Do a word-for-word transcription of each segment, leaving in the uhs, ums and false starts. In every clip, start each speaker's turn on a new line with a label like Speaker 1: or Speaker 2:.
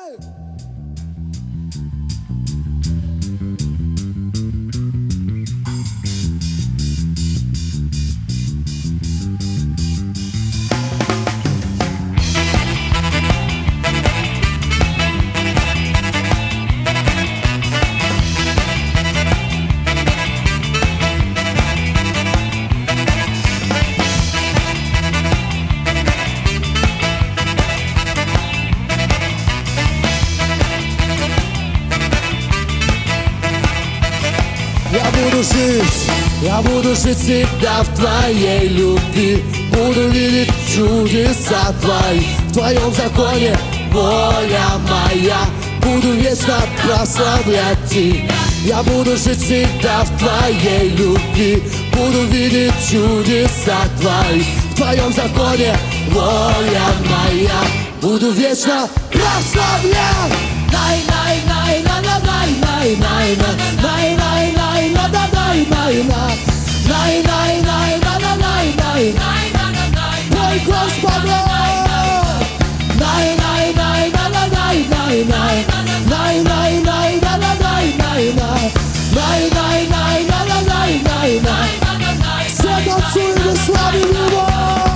Speaker 1: Я буду жить, я буду жить всегда в твоей любви. Буду видеть чудеса твои, в твоем законе воля моя. Буду вечно прославлять тебя. Я буду жить всегда в твоей любви. Буду видеть чудеса твои, в твоем законе воля моя. Буду вечно прославлять. Най, най, най, на, на, най, най, най, на, най, най, най, на, на, най, най, на, най, най, най, на, на, най, най, мой Господа. Най, най, най, на, на, най, най, най, най, най, най, на, на, най, най, най, най, най, на, на, най, най, най. Все танцуем и славим Его.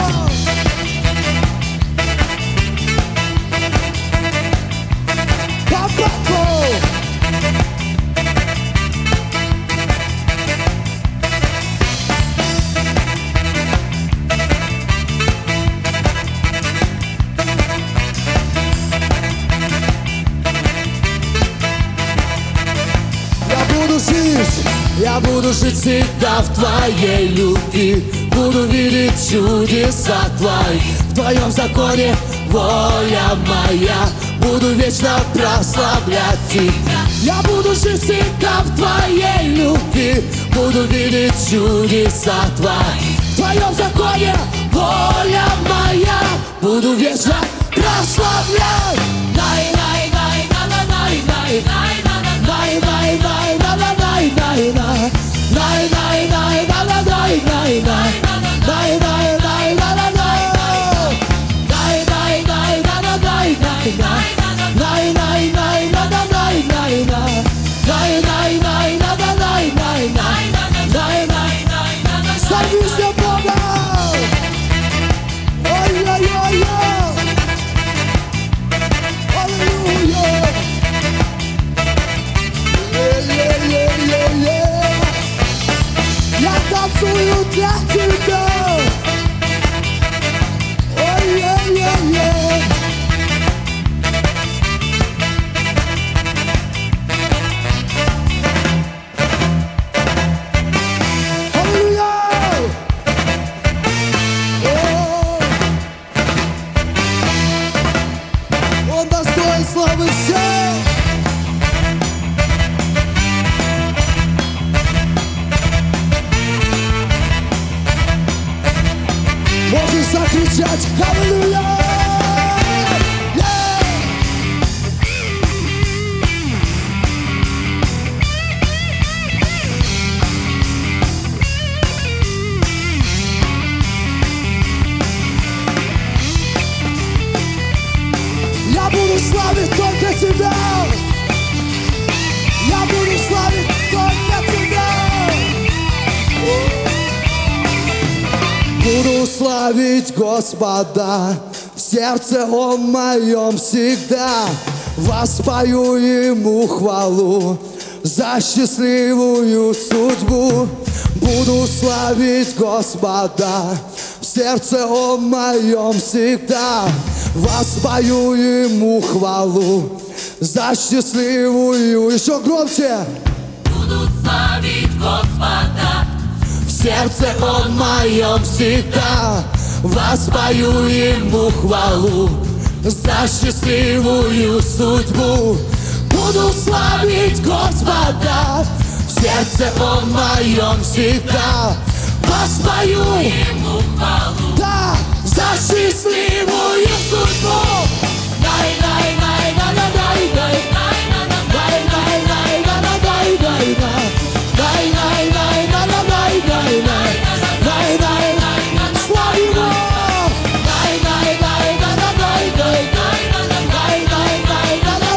Speaker 1: Я буду жить всегда в твоей любви. Буду видеть чудеса твои, в твоем законе воля моя. Буду вечно прославлять тебя. Я буду жить всегда в твоей любви. Буду видеть чудеса твои, в твоем законе воля моя. Буду вечно прославлять. Най, най, най, на, на, най, най, най, най, най, най, на, на, най, най, най, най, най, най, на, на, най, най, най, най, най, най, на, на, най, най, най, най, на, на, най, най, най, най, най, на, на, най, най, най, най, най, най, на, на, най, най, най, най. Славись Бога! Ой-ой-ой-ой! Аллилуйя! Я танцую для тебя. Ой-ой-ой-ой. Аллилуйя! Он достоин славы всех. Можешь закричать «Аллилуйя!» yeah! Я буду славить только тебя. Я буду славить только тебя. Буду славить Господа, в сердце Он моем всегда. Воспою Ему хвалу за счастливую судьбу. Буду славить Господа, в сердце Он моем всегда. Воспою Ему хвалу за счастливую. Еще громче.
Speaker 2: Буду славить Господа,
Speaker 1: в сердце Он моем всегда. Воспою Ему хвалу за счастливую судьбу. Буду славить Господа, в сердце Он моем всегда. Воспою
Speaker 2: Ему хвалу,
Speaker 1: да, за счастливую судьбу. Най, най, най, на, на, най, най, най, най, най, най, на, на, най, най, най, най, най, на, на, най, най, най, най, най, най, славим Его. Най, най, най, на, на, най, най, най, най, най, най, на, на,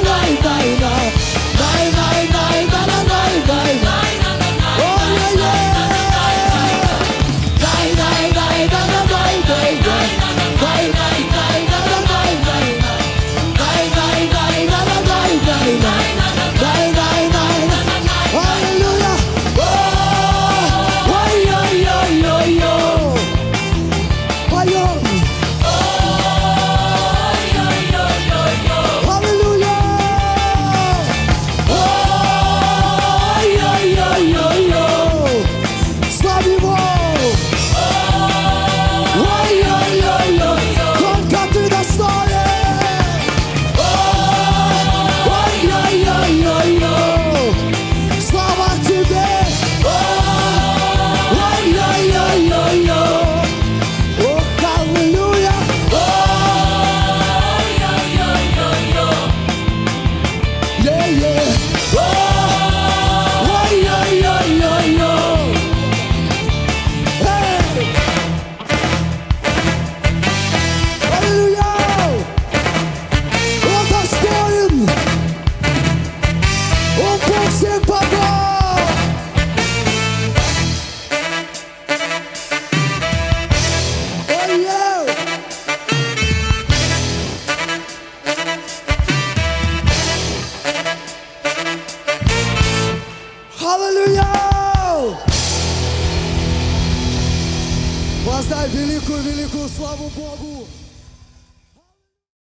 Speaker 1: великую-великую славу Богу.